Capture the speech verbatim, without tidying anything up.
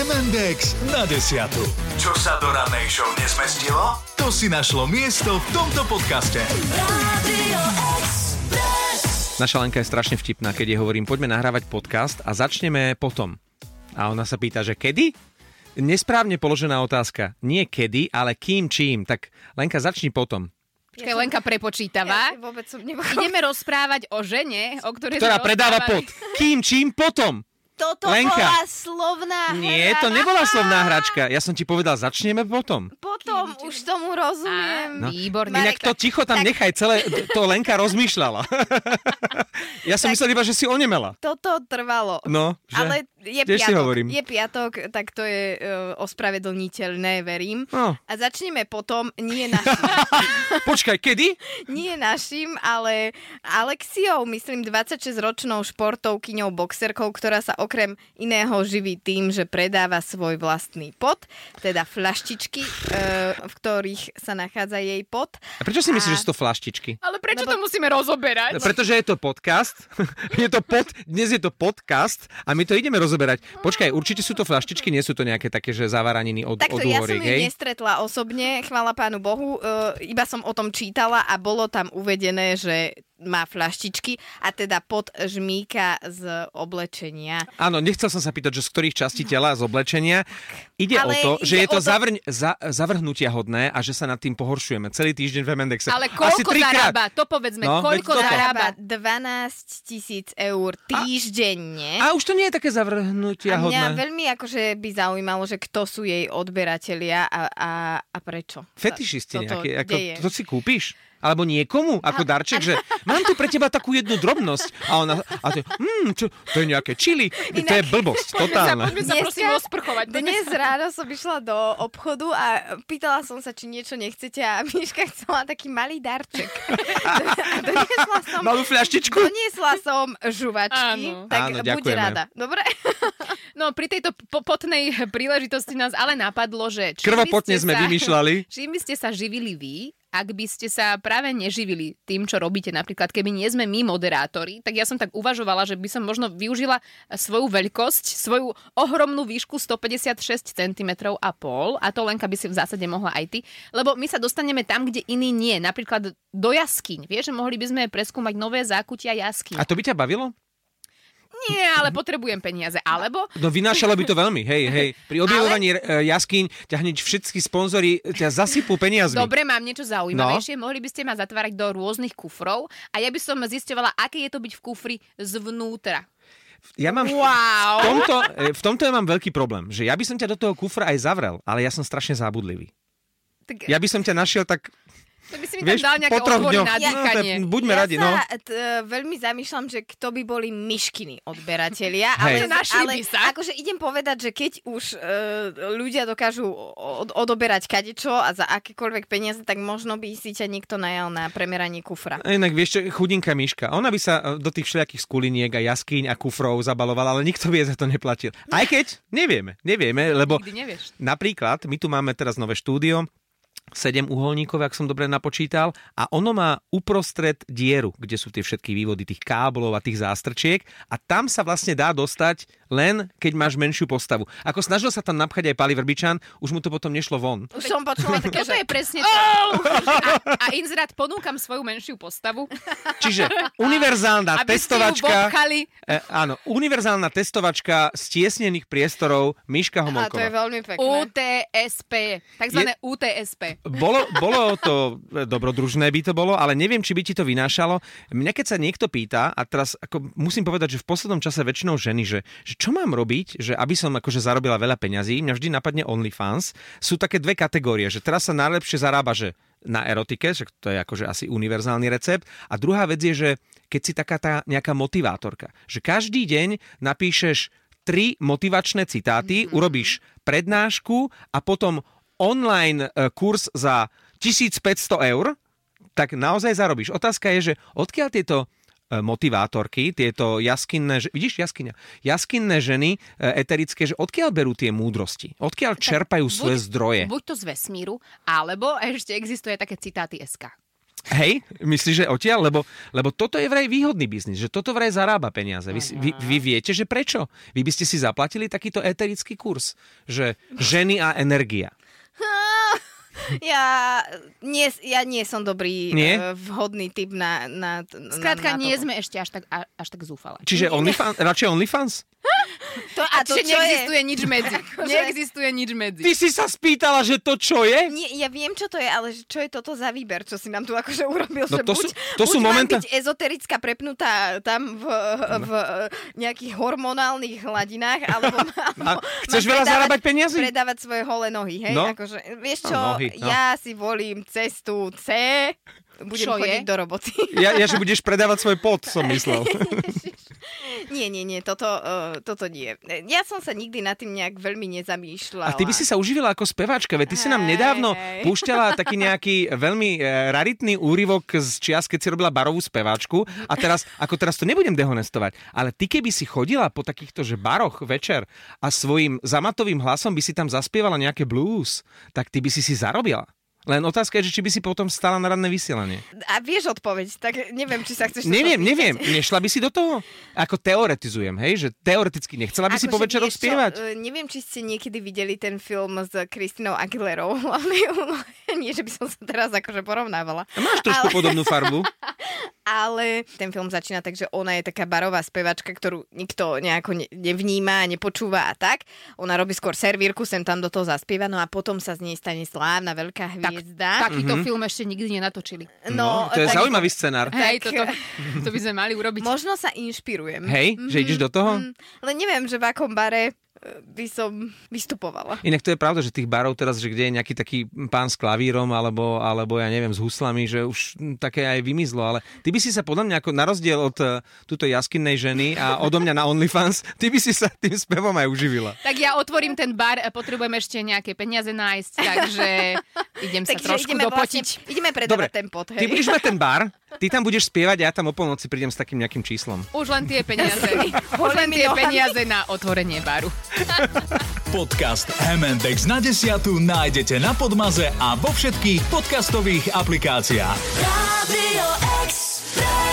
em end éks na desiatu. Čo sa do rannej show nezmestilo? To si našlo miesto v tomto podcaste. Radio Express. Naša Lenka je strašne vtipná, keď jej hovorím, poďme nahrávať podcast a začneme potom. A ona sa pýta, že kedy? Nesprávne položená otázka. Nie kedy, ale kým, čím. Tak Lenka, začni potom. Počkaj, Lenka prepočítava. Ja vôbec som nemohol. Ideme rozprávať o žene, o ktorej Ktorá sme predáva rozprávali. pot. Kým, čím, potom. Toto Lenka. bola slovná hra. Nie, to nebola slovná hračka. Ja som ti povedal, začneme potom. Potom už tomu rozumiem. Á, výborne. Inak to ticho tam tak- nechaj, celé to Lenka rozmýšľala. Ja som Tak- myslel iba, že si onemela. Toto trvalo. No, že... Ale je Tiež si piatok, hovorím. je piatok, tak to je uh, ospravedlniteľné, verím. No. A začneme potom, nie našim, Počkaj, kedy? nie našim, ale Alexiou, myslím dvadsaťšesťročnou športovkyňou, boxerkou, ktorá sa okrem iného živí tým, že predáva svoj vlastný pot, teda fľaštičky, uh, v ktorých sa nachádza jej pot. A prečo si A- myslíš, že sú to flaštičky? Ale prečo Lebo- to musíme rozoberať? Pretože je to podcast. Je to pod, dnes je to podcast a my to ideme rozoberať. Počkaj, určite sú to flaštičky, nie sú to nejaké také, že zavaraniny od, Takto, od ja som úhoriek, ju hej? nestretla osobne, chvála pánu Bohu, uh, iba som o tom čítala a bolo tam uvedené, že má fľaštičky a teda pod žmýka z oblečenia. Áno, nechcel som sa pýtať, že z ktorých častí tela, z oblečenia. Ide Ale o to, že ide je to, o to- Zavrň, za, zavrhnutia hodné a že sa nad tým pohoršujeme celý týždeň v em end ékse. Ale Asi koľko trikrát. zarába? To povedzme, No, koľko veď toto. zarába? dvanásť tisíc eur týždenne. A už to nie je také zavrhnutia A mňa hodné. veľmi akože by zaujímalo, že kto sú jej odberatelia a, a, a prečo. Fetišisti Toto nejaké. Ako, deje. to si kúpiš? Alebo niekomu ako darček, že mám tu pre teba takú jednu drobnosť. A ona, a to, mm, čo, to je nejaké čili. To je blbosť, totálna. Poďme sa prosím Dneska- osprchovať. Dnes ráno som išla do obchodu a pýtala som sa, či niečo nechcete a Miška chcela taký malý darček. A doniesla som, Malú fľaštičku? doniesla som žuvačky, Áno. tak Áno, buď ďakujeme. rada. Dobre? No pri tejto po- potnej príležitosti nás ale napadlo, že... čím by Krvopotne ste sme sa- vymýšľali. Čím by ste sa živili vy, ak by ste sa práve neživili tým, čo robíte, napríklad keby nie sme my moderátori, tak ja som tak uvažovala, že by som možno využila svoju veľkosť, svoju ohromnú výšku stopäťdesiatšesť centimetrov a pol, a to Lenka by si v zásade mohla aj ty, lebo my sa dostaneme tam, kde iní nie, napríklad do jaskyň. Vieš, že mohli by sme preskúmať nové zákutia jaskyň. A to by ťa bavilo? Nie, ale potrebujem peniaze. Alebo No vynášalo by to veľmi, hej, hej. Pri objavovaní ale... jaskyň ťa hneď všetky sponzori ťa zasypú peniazmi. dobre, mám niečo zaujímavejšie. No. Mohli by ste ma zatvárať do rôznych kufrov a ja by som zisťovala, aké je to byť v kufri zvnútra. Ja mám, Wow. v, tomto, v tomto ja mám veľký problém, že ja by som ťa do toho kufra aj zavrel, ale ja som strašne zábudlivý. Tak, Ja by som ťa našiel tak... to by si mi vieš, tam dal nejaké po troch otvory dňoch. na No, dýchanie. tak buďme ja radi, no. sa t- veľmi zamýšľam, že kto by boli myškiny odberatelia, Hej. ale, Našli ale by sa. akože idem povedať, že keď už e, ľudia dokážu od- odoberať kadečo a za akékoľvek peniaze, tak možno by si ťa niekto najal na premeranie kufra. A inak vieš čo, chudinka Miška, ona by sa do tých všelijakých skuliniek a jaskyň a kufrov zabalovala, ale nikto by jej za to neplatil. Aj keď, nevieme, nevieme, lebo Nikdy nevieš. napríklad, my tu máme teraz nové štúdio, sedem uholníkov, ak som dobre napočítal, a ono má uprostred dieru, kde sú tie všetky vývody tých káblov a tých zástrčiek, a tam sa vlastne dá dostať len keď máš menšiu postavu. Ako snažil sa tam napchať aj Pali Vrbičan, už mu to potom nešlo von. Už som počula také, Toto že... je presne to. A, a inzerát ponúkam svoju menšiu postavu. Čiže univerzálna Aby ste ju testovačka... bobchali. E, áno, univerzálna testovačka stiesnených priestorov Miška A to je Homolková. veľmi pekné. ú té es pé. Takzvané ú té es pé. Bolo, bolo to dobrodružné by to bolo, ale neviem, či by ti to vynášalo. Mňa keď sa niekto pýta, a teraz ako musím povedať, že v poslednom čase väčšinou ženy, že, že čo mám robiť, že aby som akože zarobila veľa peňazí, mňa vždy napadne OnlyFans. Sú také dve kategórie, že teraz sa najlepšie zarába, že na erotike, že to je akože asi univerzálny recept. A druhá vec je, že keď si taká tá nejaká motivátorka, že každý deň napíšeš tri motivačné citáty, mm-hmm. urobíš prednášku a potom online kurz za tisícpäťsto eur, tak naozaj zarobíš. Otázka je, že odkiaľ tieto motivátorky, tieto jaskinné, vidíš jaskyňa, jaskinné ženy eterické, že odkiaľ berú tie múdrosti? Odkiaľ tak čerpajú buď, svoje zdroje? Buď to z vesmíru, alebo ešte existuje také citáty es ká. Hej, myslíš, že odtiaľ? Lebo, lebo toto je vraj výhodný biznis, že toto vraj zarába peniaze. Vy, vy, vy viete, že prečo? Vy by ste si zaplatili takýto eterický kurz, že ženy a energia. Ja nie, ja nie som dobrý, nie? Uh, vhodný typ na, na, na Skrátka, na nie toto. sme ešte až tak, až tak zúfale. Čiže OnlyFans, radšej OnlyFans? To, a to, Čiže čo neexistuje je? nič medzi. Neexistuje nič medzi. Ty si sa spýtala, že to čo je? Nie, ja viem, čo to je, ale čo je toto za výber, čo si nám tu akože urobil, No že to buď, sú, to buď sú mám momenta... byť ezoterická prepnutá tam v, v nejakých hormonálnych hladinách, alebo mám, chceš mám veľa predávať, zarábať peniazy? predávať svoje holé nohy, hej? No. Akože, vieš No, čo, nohy, no. ja si volím cestu C, budem Čo chodiť je? do roboty. Ja, ja, že budeš predávať svoj pot, som myslel. Nie, nie, nie, toto, uh, toto nie. Ja som sa nikdy nad tým nejak veľmi nezamýšľala. A ty by si sa uživila ako speváčka, veď ty si nám Hej, nedávno hej. púšťala taký nejaký veľmi e, raritný úryvok z čias, keď si robila barovú speváčku a teraz, ako teraz to nebudem dehonestovať, ale ty keby si chodila po takýchto že baroch večer a svojim zamatovým hlasom by si tam zaspievala nejaké blues, tak ty by si si zarobila. Len otázka je, že či by si potom stala na ranné vysielanie. A vieš odpoveď, tak neviem, či sa chceš... Neviem, toto neviem. pýtať. Nešla by si do toho? Ako teoretizujem, hej? Že teoreticky nechcela by si po Akože večeroch vieš čo, spievať? e, Neviem, či ste niekedy videli ten film s Kristinou Aguilerou. hlavnej úlohe. Nie, že by som sa teraz akože porovnávala. A máš trošku ale... podobnú farbu. Ale ten film začína tak, že ona je taká barová spevačka, ktorú nikto nejako ne- nevníma, nepočúva a tak. Ona robí skôr servírku, sem tam do toho zaspieva, no a potom sa z nej stane slávna veľká hviezda. Takýto mm-hmm. film ešte nikdy nenatočili. No, to je tak- zaujímavý scenár. Hej, Tak- toto, to by sme mali urobiť. Možno sa inšpirujem. Hej, že ideš do toho? Mm, len neviem, že v akom bare e, by som vystupovala. Inak to je pravda, že tých barov teraz, že kde je nejaký taký pán s klavírom alebo, alebo ja neviem, s huslami, že už také aj vymizlo, ale ty by si sa podľa mňa ako na rozdiel od uh, túto jaskinnej ženy a odo mňa na OnlyFans, ty by si sa tým spevom aj uživila. Tak ja otvorím ten bar, potrebujem ešte nejaké peniaze nájsť, takže idem sa Takže trošku ideme dopotiť. Vlastne, ideme predávať Dobre, ten pot, hej. ty budeš mať ten bar, ty tam budeš spievať a ja tam o polnoci prídem s takým nejakým číslom. Už len tie peniaze. Už len tie peniaze na otvorenie baru. Podcast em and iks na desiatu nájdete na Podmaze a vo všetkých podcastových aplikáciách. Radio Express.